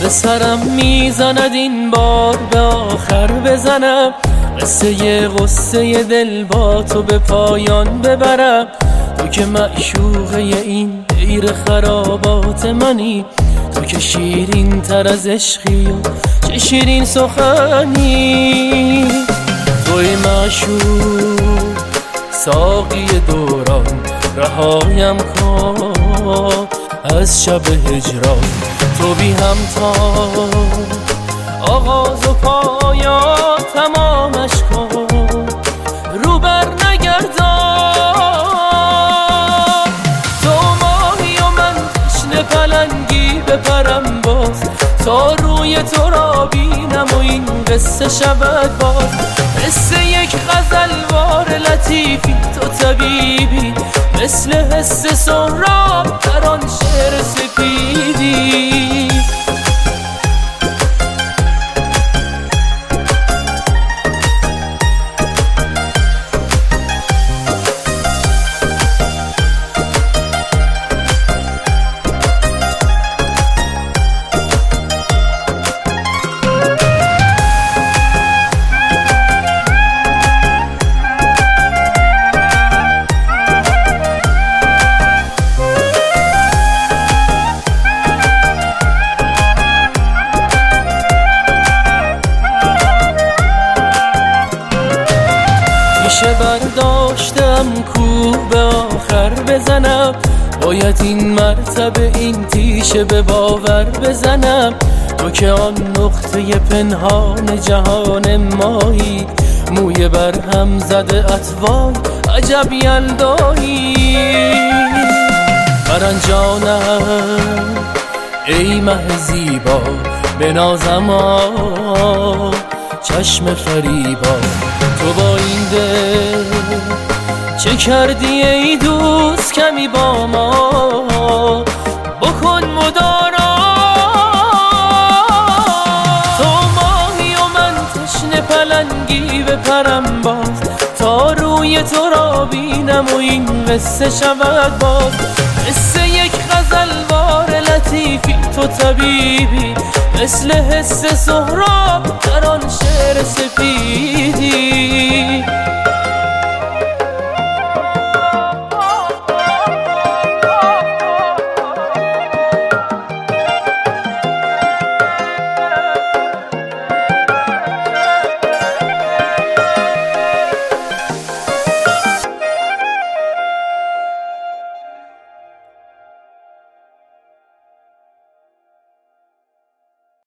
سرم میزند این بار به آخر بزنم، قصه دل با تو به پایان ببرم. تو که معشوقه این دیر خرابات منی، تو که شیرین تر از عشقی و چه شیرین سخنی. توی معشوق ساقی دوران، رهایم کن از شب هجران. تو بی همتا آغاز و پایان تمامش کن، رو بر نگردان. تو ماهی و من تشنه پلنگی بپرم باز، تا روی تو را بینم و این قصه شود باز. قصه یک غزلوار لطیفی، تو طبیبی مثل حس سهراب در آن شعر سپیدی. میشه برداشتم کو به آخر بزنم، باید این مرتبه این تیشه به باور بزنم. تو که آن نقطه پنهان جهان مایی، موی برهم زده اطوال عجب یلدایی. برنجانم ای مه زیبا بنازم چشم فریبا. تو با این دل چه کردی ای دوست، کمی با ما بکن مدارا. تو ماهی و من تشنه پلنگی بپرم باز، تا روی تو را بینم و این قصه شود باز. قصه یک غزلوار لطیفی، تو طبیبی مثل حس سهراب در آن شعر سپیدی.